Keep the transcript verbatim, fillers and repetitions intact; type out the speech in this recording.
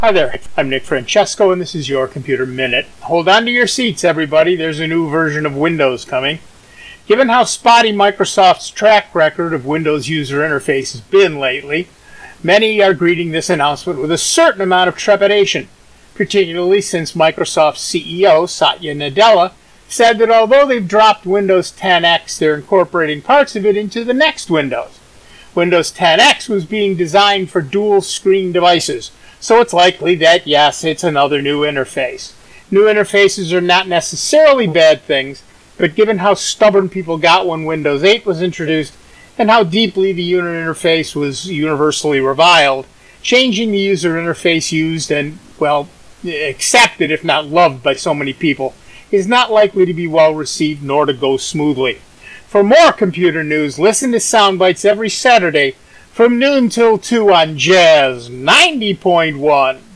Hi there, I'm Nick Francesco and this is your Computer Minute. Hold on to your seats, everybody. There's a new version of Windows coming. Given how spotty Microsoft's track record of Windows user interface has been lately, many are greeting this announcement with a certain amount of trepidation, particularly since Microsoft's C E O, Satya Nadella, said that although they've dropped Windows ten X, they're incorporating parts of it into the next Windows. Windows ten X was being designed for dual-screen devices, so it's likely that, yes, it's another new interface. New interfaces are not necessarily bad things, but given how stubborn people got when Windows eight was introduced and how deeply the user interface was universally reviled, changing the user interface used and, well, accepted, if not loved by so many people, is not likely to be well received nor to go smoothly. For more computer news, listen to Soundbites every Saturday from noon till two on Jazz ninety point one.